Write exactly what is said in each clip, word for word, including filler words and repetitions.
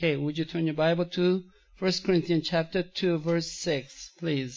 Okay, would you turn your Bible to First Corinthians chapter two, verse six, please.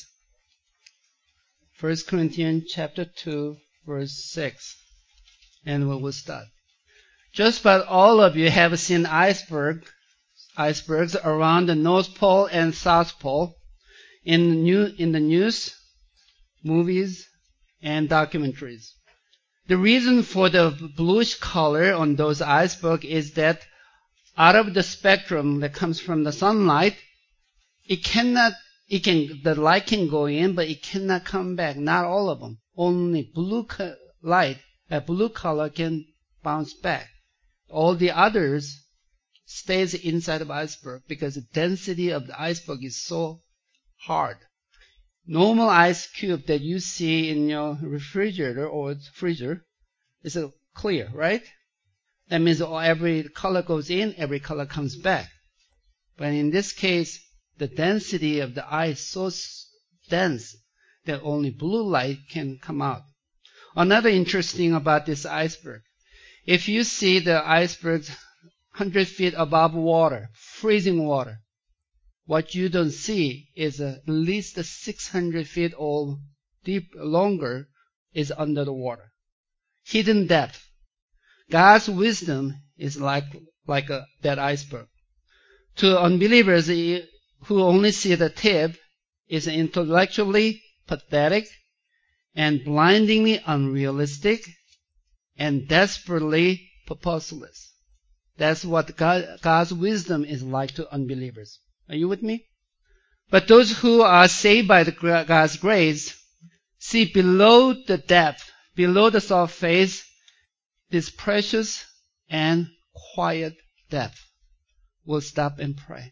First Corinthians chapter two, verse six. And we will start. Just about all of you have seen iceberg, icebergs around the North Pole and South Pole in the, new, in the news, movies, and documentaries. The reason for the bluish color on those icebergs is that out of the spectrum that comes from the sunlight, it cannot, it can, the light can go in, but it cannot come back. Not all of them. Only blue co- light, a blue color can bounce back. All the others stays inside of the iceberg because the density of the iceberg is so hard. Normal ice cube that you see in your refrigerator or freezer is clear, right? That means every color goes in, every color comes back. But in this case, the density of the ice is so dense that only blue light can come out. Another interesting about this iceberg, if you see the iceberg one hundred feet above water, freezing water, what you don't see is at least six hundred feet or deep, longer is under the water. Hidden depth. God's wisdom is like, like a, that iceberg. To unbelievers who only see the tip, is intellectually pathetic and blindingly unrealistic and desperately purposeless. That's what God, God's wisdom is like to unbelievers. Are you with me? But those who are saved by the, God's grace see below the depth, below the surface, this precious and quiet depth. We'll stop and pray.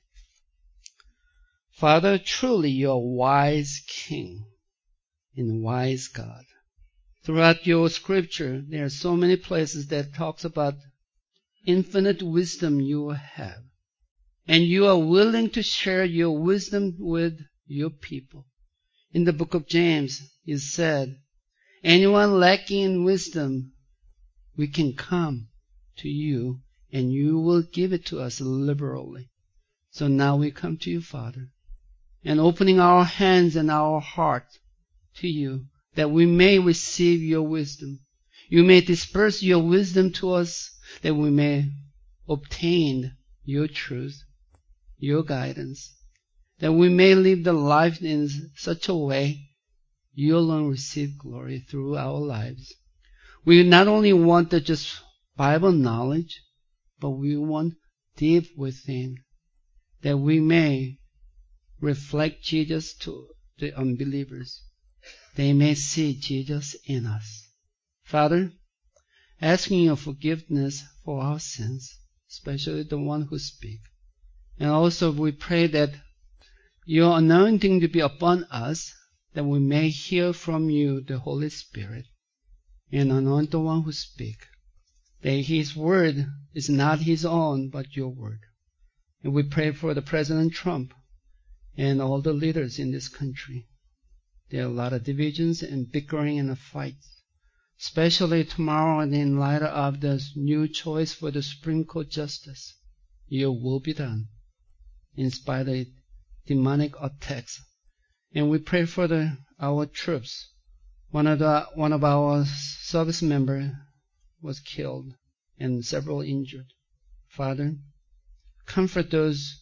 Father, truly you're a wise King and wise God. Throughout your scripture, there are so many places that talks about infinite wisdom you have. And you are willing to share your wisdom with your people. In the book of James, you said, anyone lacking in wisdom, we can come to you and you will give it to us liberally. So now we come to you, Father, and opening our hands and our heart to you that we may receive your wisdom. You may disperse your wisdom to us that we may obtain your truth, your guidance, that we may live the life in such a way you alone receive glory through our lives. We not only want the just Bible knowledge, but we want deep within, that we may reflect Jesus to the unbelievers. They may see Jesus in us. Father, asking your forgiveness for our sins, especially the one who speak. And also we pray that your anointing to be upon us, that we may hear from you, the Holy Spirit, and anoint the one who speak. That his word is not his own, but your word. And we pray for the President Trump and all the leaders in this country. There are a lot of divisions and bickering and fights, especially tomorrow in light of the new choice for the Supreme Court justice. Your will be done in spite of demonic attacks. And we pray for the, our troops. One of the, one of our service members was killed and several injured. Father, comfort those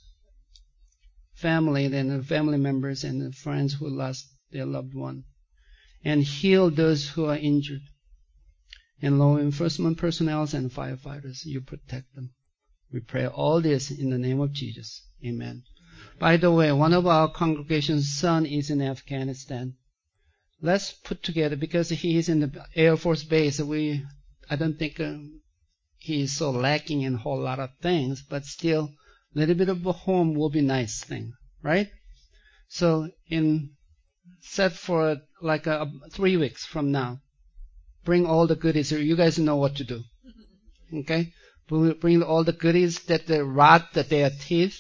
family and family members and friends who lost their loved one, and heal those who are injured. And law enforcement personnel and firefighters, you protect them. We pray all this in the name of Jesus. Amen. By the way, one of our congregation's son is in Afghanistan. Let's put together, because he is in the Air Force base, we, I don't think um, he is so lacking in a whole lot of things, but still, a little bit of a home will be a nice thing, right? So, in set for like a, a, three weeks from now, bring all the goodies. You guys know what to do, okay? Bring all the goodies that they rot that their teeth.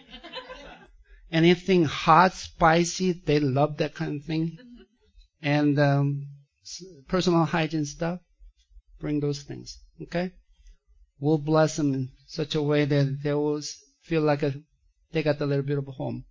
Anything hot, spicy, they love that kind of thing. And um, personal hygiene stuff, bring those things, okay? We'll bless them in such a way that they will feel like a, they got a little bit of a home.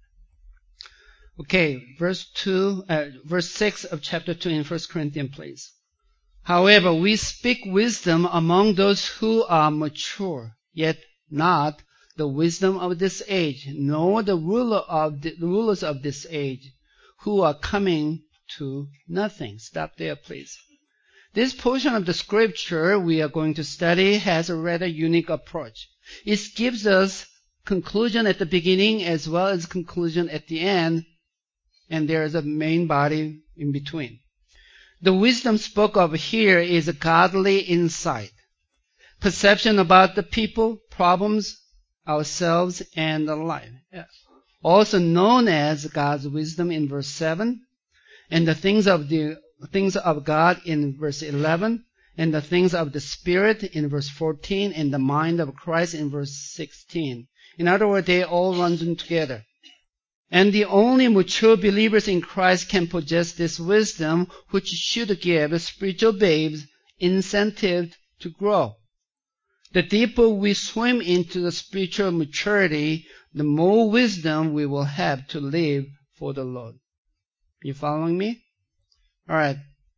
Okay, verse two, uh, verse six of chapter two in First Corinthians, please. However, we speak wisdom among those who are mature, yet not the wisdom of this age, nor the ruler of the rulers of this age, who are coming to nothing. Stop there, please. This portion of the scripture we are going to study has a rather unique approach. It gives us conclusion at the beginning as well as conclusion at the end, and there is a main body in between. The wisdom spoke of here is a godly insight, perception about the people, problems, ourselves, and the life. Also known as God's wisdom in verse seven, and the things of the things of God in verse eleven, and the things of the Spirit in verse fourteen, and the mind of Christ in verse sixteen. In other words, they all run together. And the only mature believers in Christ can possess this wisdom, which should give spiritual babes incentive to grow. The deeper we swim into the spiritual maturity, the more wisdom we will have to live for the Lord. You following me? All right.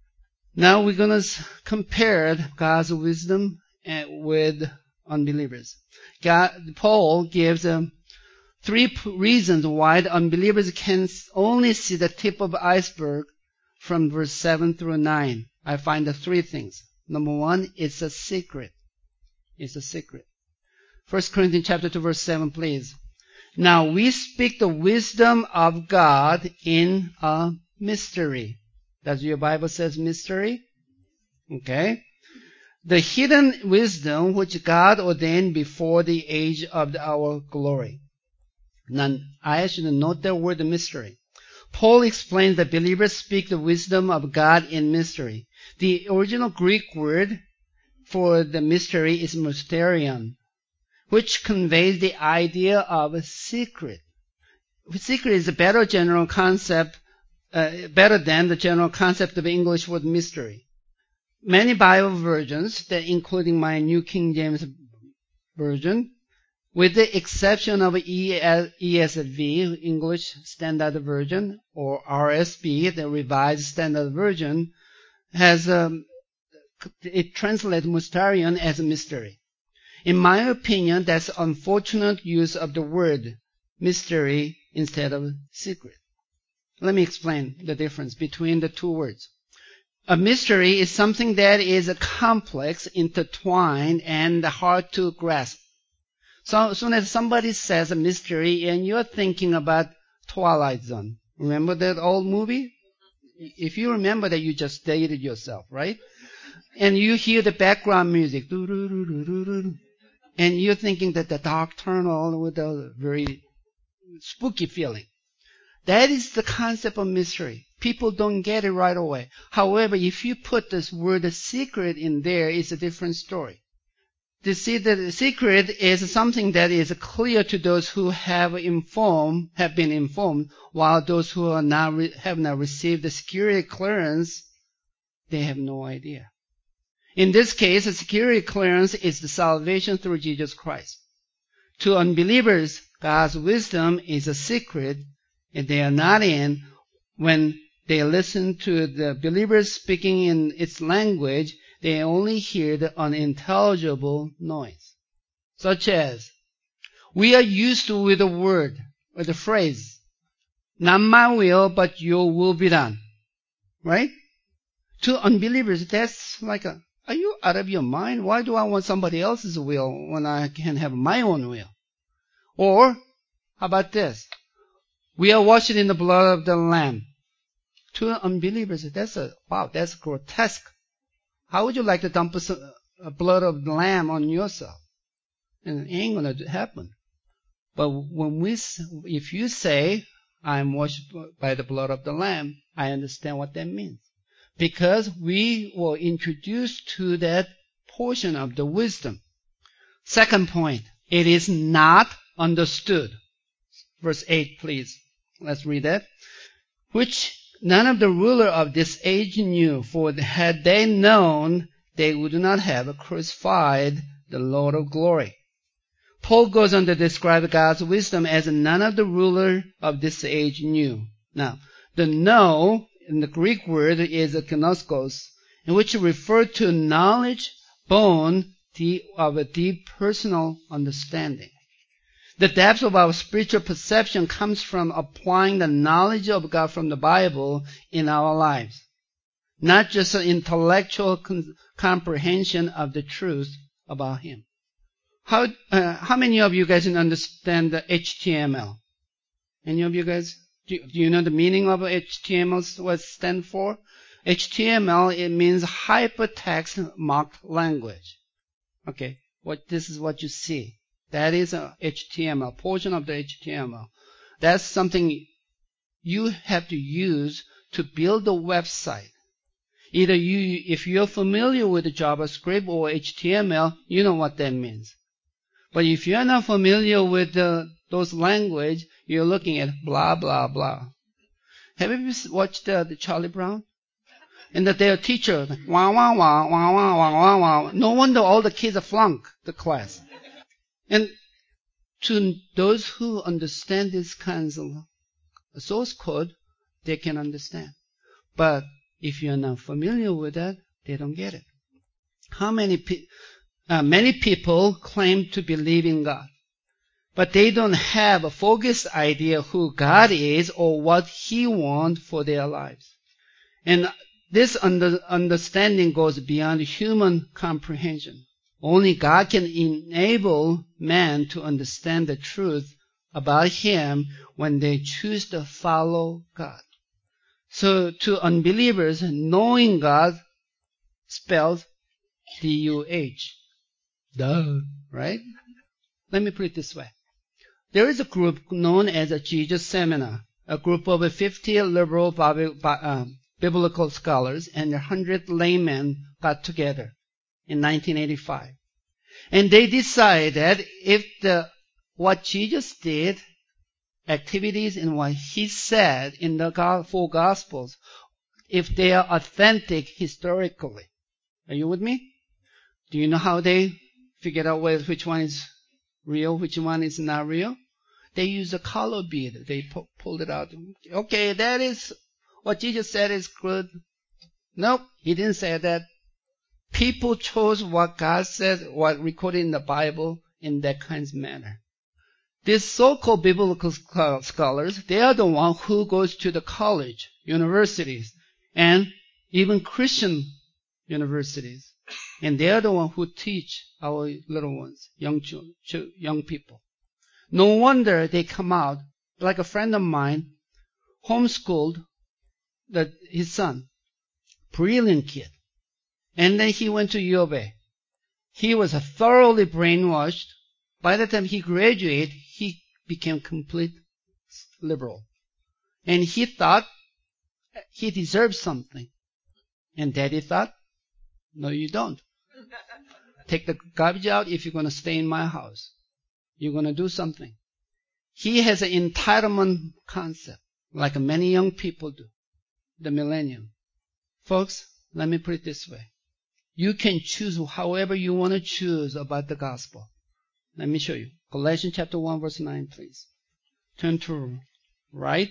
Now we're going to compare God's wisdom with unbelievers. God, Paul gives um, three reasons why the unbelievers can only see the tip of the iceberg from verse seven through nine. I find the three things. Number one, it's a secret. It's a secret. First Corinthians chapter two, verse seven, please. Now we speak the wisdom of God in a mystery. Does your Bible says mystery? Okay. The hidden wisdom which God ordained before the age of our glory. Now, I should note that word mystery. Paul explains that believers speak the wisdom of God in mystery. The original Greek word for the mystery is mysterion, which conveys the idea of a secret. Secret is a better general concept, uh, better than the general concept of English word mystery. Many Bible versions, that including my New King James Version, with the exception of E S V, English Standard Version, or R S V, the Revised Standard Version, has um, it translates mysterion as a mystery. In my opinion, that's unfortunate use of the word mystery instead of secret. Let me explain the difference between the two words. A mystery is something that is complex, intertwined, and hard to grasp. So as soon as somebody says a mystery and you're thinking about Twilight Zone. Remember that old movie? If you remember that, you just dated yourself, right? And you hear the background music. And you're thinking that the dark tunnel with a very spooky feeling. That is the concept of mystery. People don't get it right away. However, if you put this word secret in there, it's a different story. To see that the secret is something that is clear to those who have informed, have been informed, while those who are not re- have not received the security clearance, they have no idea. In this case, the security clearance is the salvation through Jesus Christ. To unbelievers, God's wisdom is a secret, and they are not in. When they listen to the believers speaking in its language, they only hear the unintelligible noise, such as, we are used to with a word or the phrase, not my will, but your will be done. Right? To unbelievers, that's like a, are you out of your mind? Why do I want somebody else's will when I can have my own will? Or, how about this? We are washed in the blood of the Lamb. To unbelievers, that's a, wow, that's grotesque. How would you like to dump a blood of the lamb on yourself? And it ain't going to happen. But when we, if you say, I'm washed by the blood of the lamb, I understand what that means. Because we were introduced to that portion of the wisdom. Second point, it is not understood. Verse eight, please. Let's read that. Which none of the ruler of this age knew, for had they known, they would not have crucified the Lord of glory. Paul goes on to describe God's wisdom as none of the ruler of this age knew. Now, the know in the Greek word is gnoskos, in which refers to knowledge born of a deep personal understanding. The depth of our spiritual perception comes from applying the knowledge of God from the Bible in our lives, not just an intellectual con- comprehension of the truth about Him. How uh, how many of you guys understand the H T M L? Any of you guys? Do, do you know the meaning of H T M L? What it stands for? H T M L, it means hypertext marked language. Okay, what this is what you see. That is a H T M L, portion of the H T M L. That's something you have to use to build a website. Either you, if you're familiar with JavaScript or H T M L, you know what that means. But if you're not familiar with the, those language, you're looking at blah, blah, blah. Have you watched uh, the Charlie Brown? And that their teacher, wah, wah, wah, wah, wah, wah, wah, wah. No wonder all the kids flunk the class. And to those who understand these kinds of source code, they can understand. But if you're not familiar with that, they don't get it. How many pe- uh, many people claim to believe in God, but they don't have a focused idea who God is or what He wants for their lives. And this under, understanding goes beyond human comprehension. Only God can enable man to understand the truth about Him when they choose to follow God. So to unbelievers, knowing God spells D U H. Duh, right? Let me put it this way. There is a group known as a Jesus Seminar, a group of fifty liberal biblical scholars and one hundred laymen got together in nineteen eighty-five. And they decided that if the what Jesus did, activities and what He said in the four Gospels, if they are authentic historically. Are you with me? Do you know how they figured out which one is real, which one is not real? They use a color bead. They pu- pulled it out. Okay, that is what Jesus said is good. Nope, He didn't say that. People chose what God said, what recorded in the Bible in that kind of manner. These so-called biblical scholars, they are the ones who goes to the college, universities, and even Christian universities. And they are the ones who teach our little ones, young children, young people. No wonder they come out, like a friend of mine, homeschooled the, his son, brilliant kid. And then he went to U of A. He was thoroughly brainwashed. By the time he graduated, he became complete liberal. And he thought he deserved something. And Daddy thought, no, you don't. Take the garbage out if you're going to stay in my house. You're going to do something. He has an entitlement concept, like many young people do. The millennium. Folks, let me put it this way. You can choose however you want to choose about the gospel. Let me show you. Galatians chapter one, verse nine, please. Turn to right.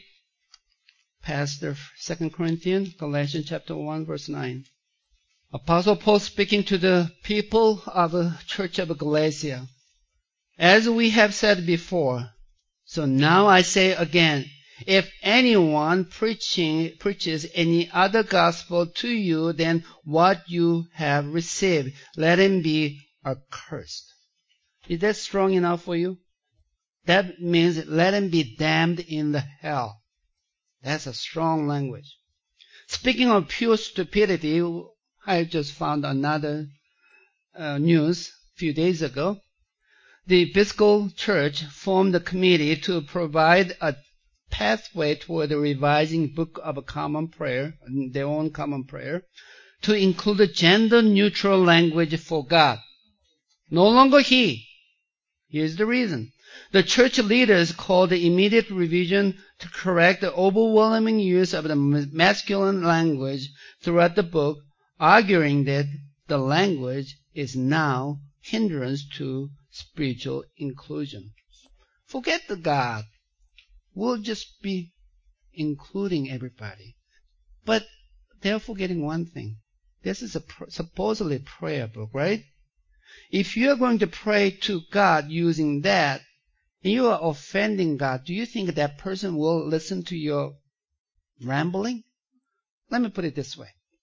Past the Second Corinthians, Galatians chapter one, verse nine. Apostle Paul speaking to the people of the church of Galatia. As we have said before, so now I say again, if anyone preaching preaches any other gospel to you than what you have received, let him be accursed. Is that strong enough for you? That means let him be damned in the hell. That's a strong language. Speaking of pure stupidity, I just found another uh, news a few days ago. The Episcopal Church formed a committee to provide a pathway toward the revising Book of Common Prayer, their own common prayer, to include a gender-neutral language for God. No longer He. Here's the reason. The church leaders called the immediate revision to correct the overwhelming use of the masculine language throughout the book, arguing that the language is now hindrance to spiritual inclusion. Forget the God. We'll just be including everybody. But they're forgetting one thing. This is a pr- supposedly prayer book, right? If you're going to pray to God using that, and you are offending God, do you think that person will listen to your rambling? Let me put it this way.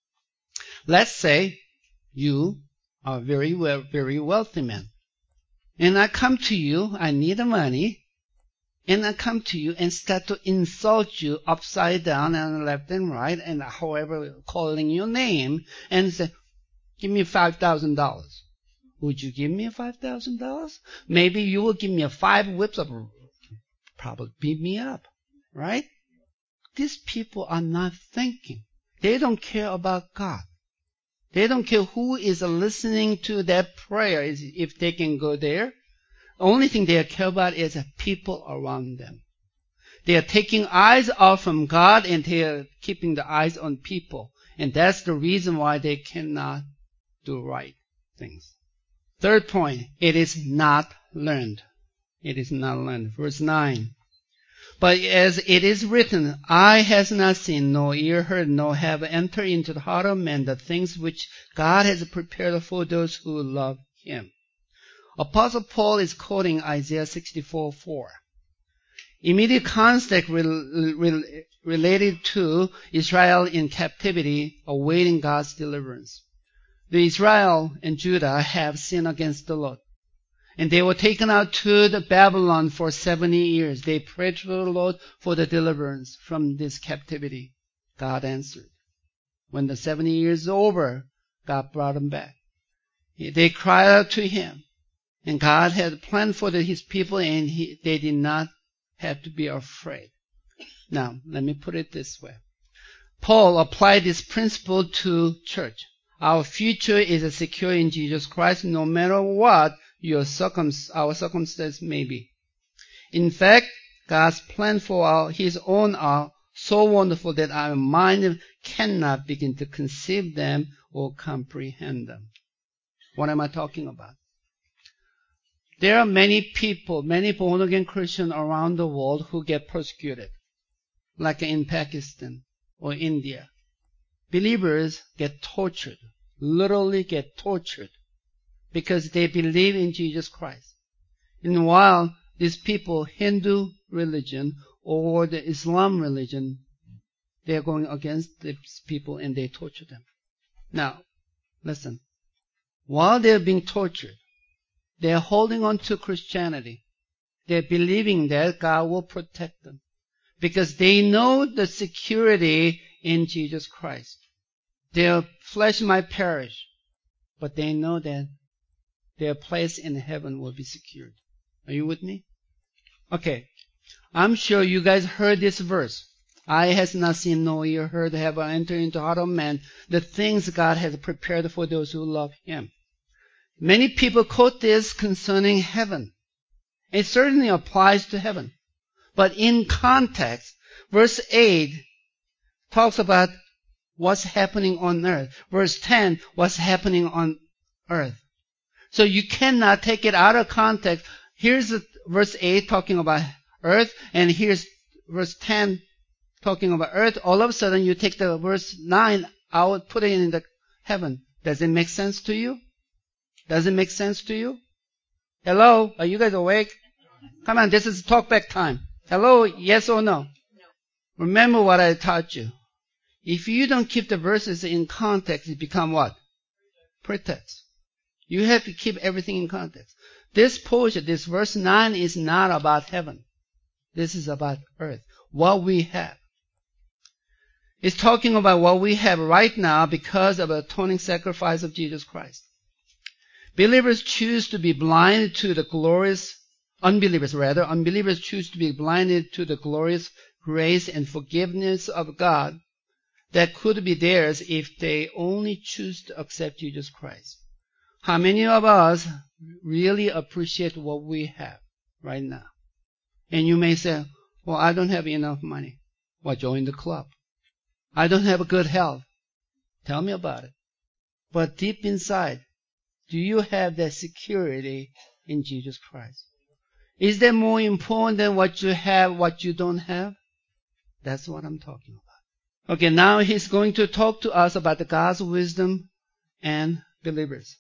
Let's say you are a very, well, very wealthy man. And I come to you, I need the money, and I come to you and start to insult you upside down and left and right, and however calling your name, and say, give me five thousand dollars. Would you give me five thousand dollars? Maybe you will give me a five whips of, probably beat me up, right? These people are not thinking. They don't care about God. They don't care who is listening to that prayer, if they can go there. The only thing they care about is the people around them. They are taking eyes off from God and they are keeping the eyes on people. And that's the reason why they cannot do right things. Third point, it is not learned. It is not learned. Verse nine. But as it is written, eye has not seen, nor ear heard, nor have entered into the heart of man the things which God has prepared for those who love Him. Apostle Paul is quoting Isaiah sixty-four four. Immediate context rel- rel- related to Israel in captivity, awaiting God's deliverance. The Israel and Judah have sinned against the Lord. And they were taken out to the Babylon for seventy years. They prayed to the Lord for the deliverance from this captivity. God answered. When the seventy years is over, God brought them back. They cried out to Him. And God had a plan for the, His people, and he, they did not have to be afraid. Now, let me put it this way. Paul applied this principle to church. Our future is secure in Jesus Christ, no matter what your circum, our circumstance may be. In fact, God's plan for our, His own are so wonderful that our mind cannot begin to conceive them or comprehend them. What am I talking about? There are many people, many born-again Christians around the world who get persecuted, like in Pakistan or India. Believers get tortured, literally get tortured, because they believe in Jesus Christ. And while these people, Hindu religion or the Islam religion, they are going against these people and they torture them. Now, listen. While they are being tortured, they are holding on to Christianity. They are believing that God will protect them because they know the security in Jesus Christ. Their flesh might perish, but they know that their place in heaven will be secured. Are you with me? Okay. I'm sure you guys heard this verse. Eye has not seen, nor ear heard, have entered into the heart of man the things God has prepared for those who love Him. Many people quote this concerning heaven. It certainly applies to heaven. But in context, verse eight talks about what's happening on earth. Verse ten, what's happening on earth. So you cannot take it out of context. Here's the, verse eight talking about earth, and here's verse ten talking about earth. All of a sudden, you take the verse nine out, put it in the heaven. Does it make sense to you? Does it make sense to you? Hello? Are you guys awake? Come on, this is talkback time. Hello? Yes or no? No. Remember what I taught you. If you don't keep the verses in context, it become what? Pretext. You have to keep everything in context. This portion, this verse nine is not about heaven. This is about earth. What we have. It's talking about what we have right now because of the atoning sacrifice of Jesus Christ. Believers choose to be blinded to the glorious, unbelievers rather, unbelievers choose to be blinded to the glorious grace and forgiveness of God that could be theirs if they only choose to accept Jesus Christ. How many of us really appreciate what we have right now? And you may say, well, I don't have enough money. Well, join the club. I don't have good health. Tell me about it. But deep inside, do you have that security in Jesus Christ. Is that more important than what you have, what you don't have? That's what I'm talking about. Okay, now he's going to talk to us about the God's wisdom and believers.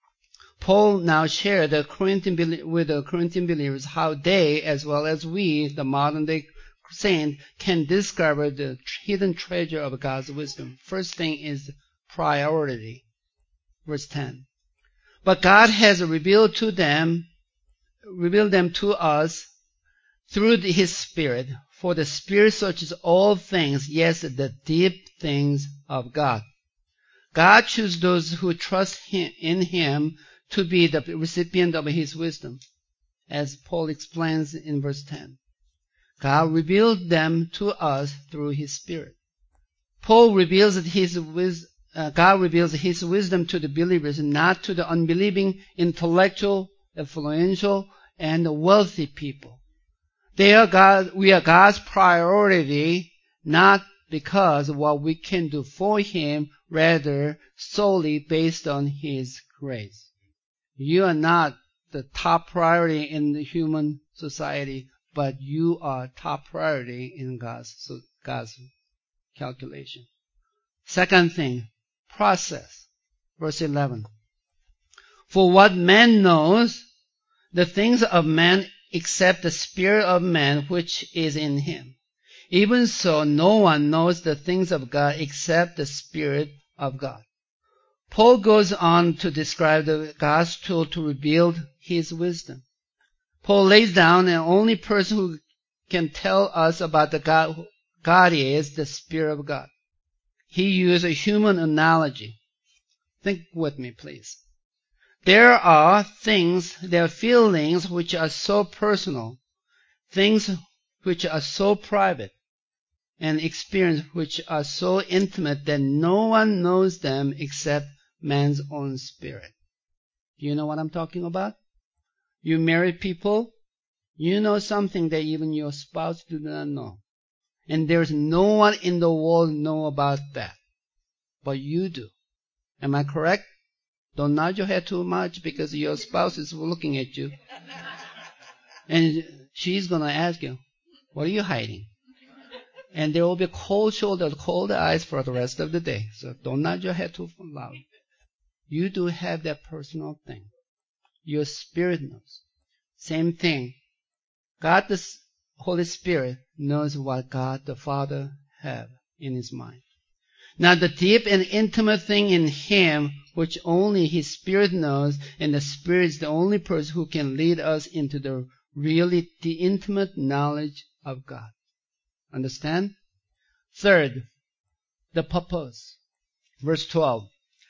Paul now shared the Corinthian, with the Corinthian believers how they, as well as we, the modern day saint, can discover the hidden treasure of God's wisdom. First thing is priority. Verse ten. But God has revealed to them, revealed them to us through His Spirit. For the Spirit searches all things, yes, the deep things of God. God chooses those who trust him, in Him to be the recipient of His wisdom, as Paul explains in verse ten. God revealed them to us through His Spirit. Paul reveals his wisdom. Uh, God reveals His wisdom to the believers, not to the unbelieving, intellectual, influential, and wealthy people. They are God, we are God's priority, not because of what we can do for Him, rather solely based on His grace. You are not the top priority in the human society, but you are top priority in God's, so God's calculation. Second thing, process. Verse eleven. For what man knows, the things of man except the spirit of man which is in him. Even so, no one knows the things of God except the Spirit of God. Paul goes on to describe the God's tool to reveal His wisdom. Paul lays down the only person who can tell us about the God, God is the Spirit of God. He used a human analogy. Think with me, please. There are things, there are feelings which are so personal, things which are so private, and experience which are so intimate that no one knows them except man's own spirit. Do you know what I'm talking about? You married people, you know something that even your spouse do not know. And there's no one in the world know about that. But you do. Am I correct? Don't nod your head too much because your spouse is looking at you. And she's going to ask you, what are you hiding? And there will be cold shoulders, cold eyes for the rest of the day. So don't nod your head too loud. You do have that personal thing. Your spirit knows. Same thing. God the Holy Spirit knows what God the Father have in His mind. Now the deep and intimate thing in Him, which only His Spirit knows, and the Spirit is the only person who can lead us into the really the intimate knowledge of God. Understand? Third, the purpose. Verse twelve.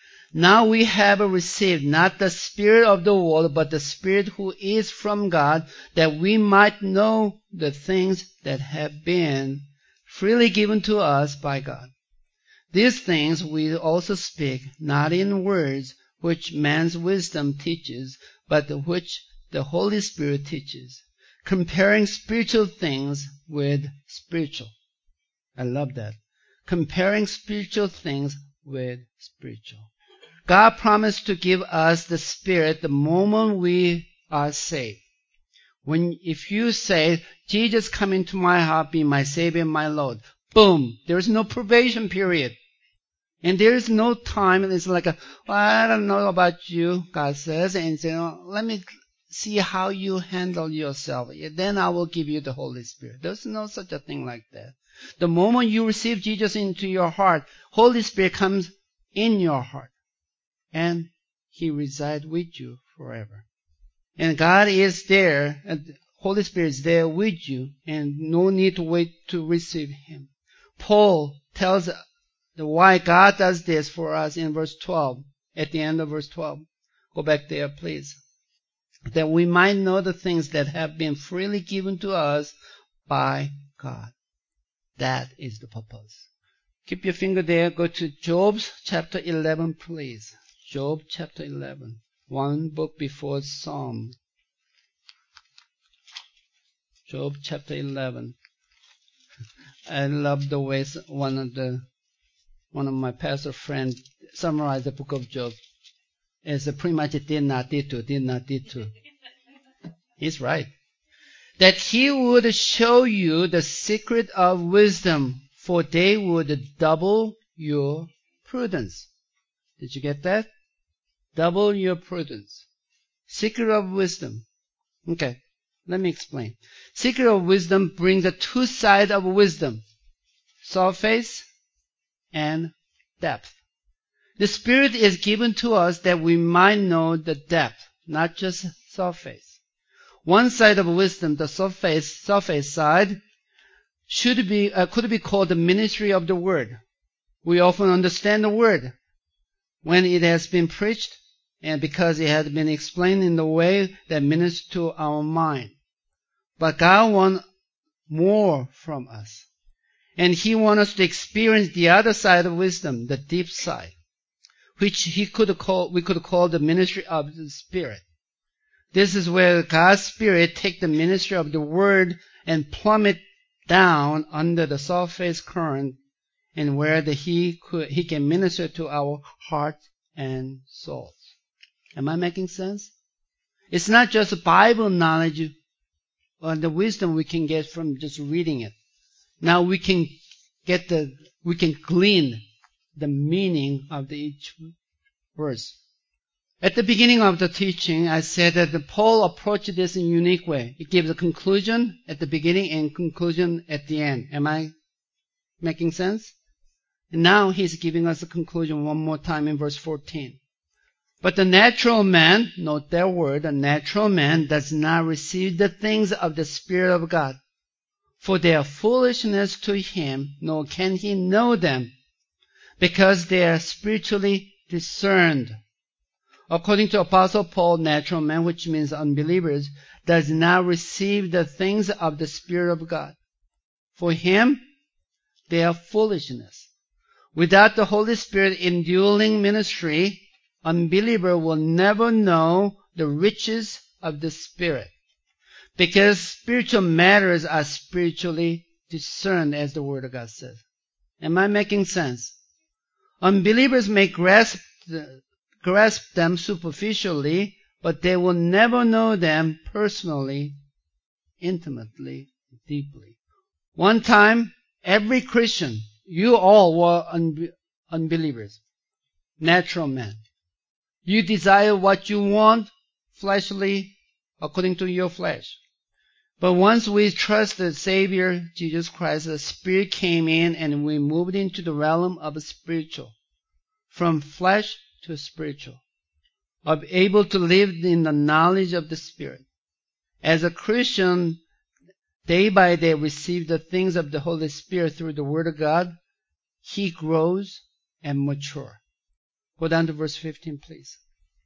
Now we have received not the spirit of the world, but the Spirit who is from God, that we might know the things that have been freely given to us by God. These things we also speak, not in words which man's wisdom teaches, but which the Holy Spirit teaches, comparing spiritual things with spiritual. I love that. Comparing spiritual things with spiritual. God promised to give us the Spirit the moment we are saved. When, if you say, Jesus, come into my heart, be my Savior, my Lord, boom, there's no probation period. And there is no time, and it's like, a, well, I don't know about you, God says, and say, oh, let me see how you handle yourself. Then I will give you the Holy Spirit. There's no such a thing like that. The moment you receive Jesus into your heart, Holy Spirit comes in your heart. And He resides with you forever. And God is there, and the Holy Spirit is there with you, and no need to wait to receive Him. Paul tells the why God does this for us in verse twelve, at the end of verse twelve. Go back there, please. That we might know the things that have been freely given to us by God. That is the purpose. Keep your finger there. Go to Job chapter eleven, please. Job chapter eleven. One book before Psalm. Job chapter eleven. I love the way one of the one of my pastor friends summarized the book of Job. It's pretty much did not, did to, did not, did to. He's right. That he would show you the secret of wisdom, for they would double your prudence. Did you get that? Double your prudence. Secret of wisdom. Okay, let me explain. Secret of wisdom brings the two sides of wisdom. Surface and depth. The Spirit is given to us that we might know the depth, not just surface. One side of wisdom, the surface, surface side, should be, uh, could be called the ministry of the Word. We often understand the Word when it has been preached and because it has been explained in the way that ministers to our mind. But God wants more from us. And He wants us to experience the other side of wisdom, the deep side, which He could call, we could call the ministry of the Spirit. This is where God's Spirit takes the ministry of the Word and plummet down under the surface current, and where the, He could, He can minister to our heart and souls. Am I making sense? It's not just Bible knowledge or the wisdom we can get from just reading it. Now we can get the, we can glean the meaning of the each verse. At the beginning of the teaching, I said that Paul approached this in a unique way. He gives a conclusion at the beginning and conclusion at the end. Am I making sense? And now he's giving us a conclusion one more time in verse fourteen. But the natural man, note that word, the natural man does not receive the things of the Spirit of God, for they are foolishness to him, nor can he know them, because they are spiritually discerned. According to Apostle Paul, natural man, which means unbelievers, does not receive the things of the Spirit of God. For him, they are foolishness. Without the Holy Spirit indwelling ministry, unbeliever will never know the riches of the Spirit, because spiritual matters are spiritually discerned, as the Word of God says. Am I making sense? Unbelievers may grasp the grasp them superficially, but they will never know them personally, intimately, deeply. One time, every Christian, you all were unbe- unbelievers, natural men. You desire what you want, fleshly, according to your flesh. But once we trust the Savior, Jesus Christ, the Spirit came in and we moved into the realm of spiritual, from flesh to spiritual, of able to live in the knowledge of the Spirit. As a Christian, day by day receive the things of the Holy Spirit through the Word of God, he grows and matures. Go down to verse fifteen, please.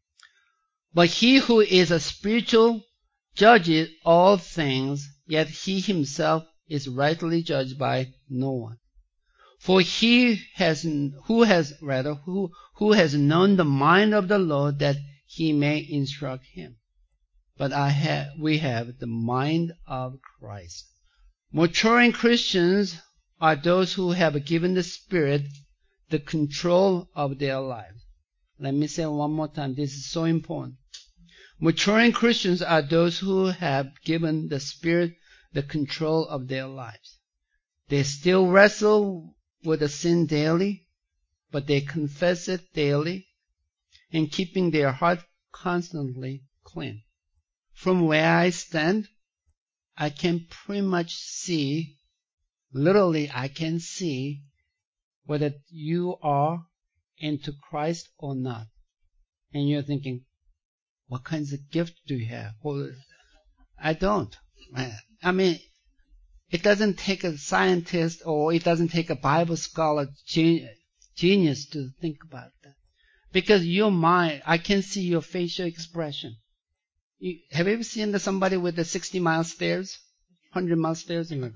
But he who is a spiritual judges all things, yet he himself is rightly judged by no one. For he has, who has, rather, who, who has known the mind of the Lord that he may instruct him. But I have, we have the mind of Christ. Maturing Christians are those who have given the Spirit the control of their lives. Let me say it one more time. This is so important. Maturing Christians are those who have given the Spirit the control of their lives. They still wrestle with the sin daily, but they confess it daily and keeping their heart constantly clean. From where I stand, I can pretty much see, literally I can see whether you are into Christ or not. And you're thinking, what kinds of gift do you have? Well, I don't. I mean, it doesn't take a scientist or it doesn't take a Bible scholar genius to think about that. Because your mind, I can see your facial expression. You, have you ever seen the, somebody with the sixty mile stairs? one hundred mile stairs? Like,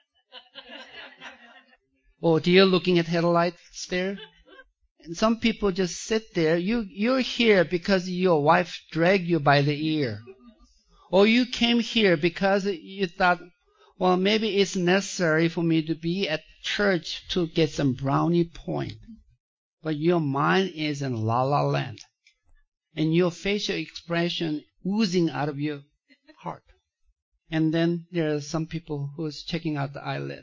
or deer looking at headlight stare? And some people just sit there. You, you're here because your wife dragged you by the ear. Or you came here because you thought, well, maybe it's necessary for me to be at church to get some brownie point. But your mind is in la la land. And your facial expression oozing out of your heart. And then there are some people who's checking out the eyelid.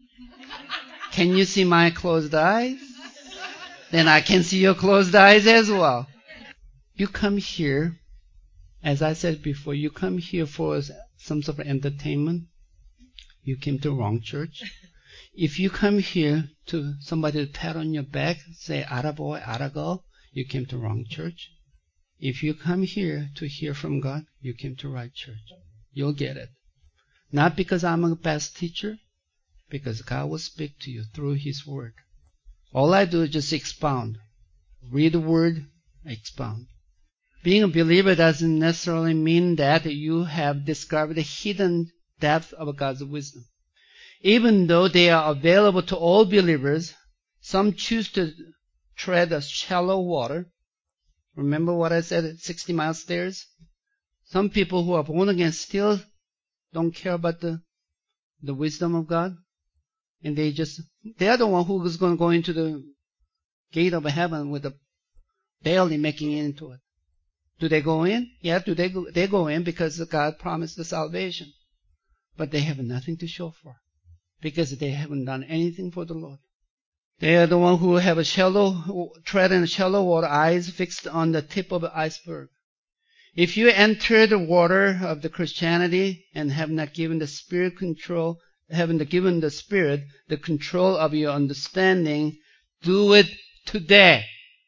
Can you see my closed eyes? Then I can see your closed eyes as well. You come here, as I said before, you come here for some sort of entertainment. You came to the wrong church. If you come here to somebody to pat on your back, say, "Atta boy, atta girl," you came to the wrong church. If you come here to hear from God, you came to the right church. You'll get it. Not because I'm a best teacher, because God will speak to you through His Word. All I do is just expound. Read the Word, expound. Being a believer doesn't necessarily mean that you have discovered the hidden depth of God's wisdom. Even though they are available to all believers, some choose to tread a shallow water. Remember what I said, sixty mile stairs? Some people who are born again still don't care about the, the wisdom of God. And they just, they are the one who is going to go into the gate of heaven with a barely making it into it. Do they go in? Yeah, do they go, they go in because God promised the salvation. But they have nothing to show for, because they haven't done anything for the Lord. They are the one who have a shallow, tread in shallow water, eyes fixed on the tip of the iceberg. If you enter the water of the Christianity and have not given the Spirit control, haven't given the Spirit the control of your understanding, do it today.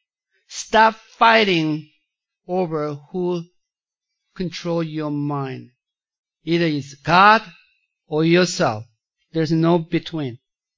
Stop fighting over who control your mind. Either it's God or yourself. There's no between.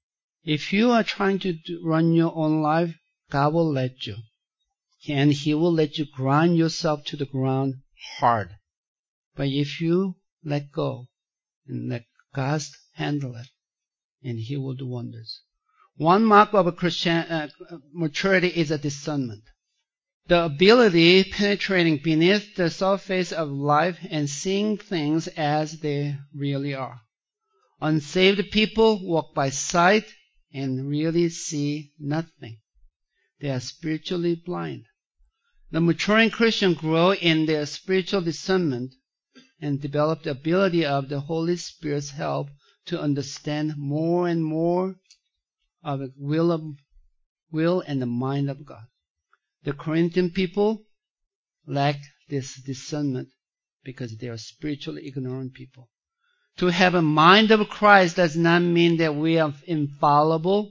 If you are trying to run your own life, God will let you. And He will let you grind yourself to the ground hard. But if you let go and let God handle it, and He will do wonders. One mark of a Christian uh, maturity is a discernment. The ability penetrating beneath the surface of life and seeing things as they really are. Unsaved people walk by sight and really see nothing. They are spiritually blind. The maturing Christian grow in their spiritual discernment and develop the ability of the Holy Spirit's help to understand more and more of the will, of, will and the mind of God. The Corinthian people lack this discernment because they are spiritually ignorant people. To have a mind of Christ does not mean that we are infallible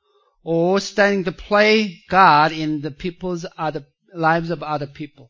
or starting to play God in the people's other lives of other people.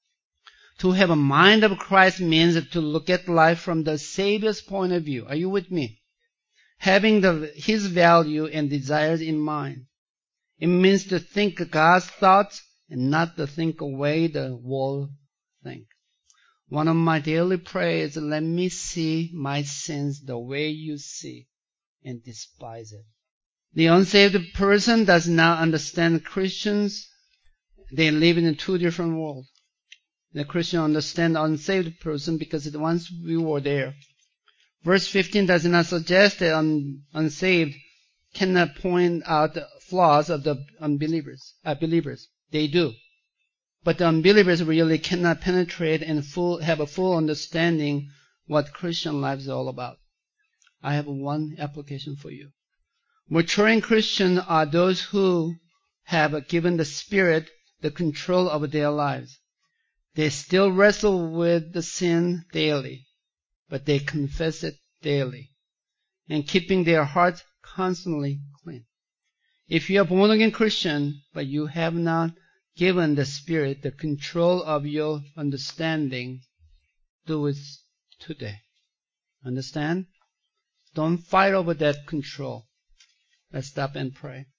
To have a mind of Christ means to look at life from the Savior's point of view. Are you with me? Having the, His value and desires in mind. It means to think God's thoughts and not to think away the world think. One of my daily prayers is, let me see my sins the way you see and despise it. The unsaved person does not understand Christians. They live in two different worlds. The Christian understands the unsaved person because once we were there. Verse fifteen does not suggest that un- unsaved cannot point out the flaws of the unbelievers, uh, believers. They do. But the unbelievers really cannot penetrate and full, have a full understanding what Christian life is all about. I have one application for you. Maturing Christians are those who have given the Spirit the control of their lives. They still wrestle with the sin daily, but they confess it daily, and keeping their hearts constantly clean. If you are born again Christian, but you have not given the Spirit the control of your understanding, do it today. Understand? Don't fight over that control. Let's stop and pray.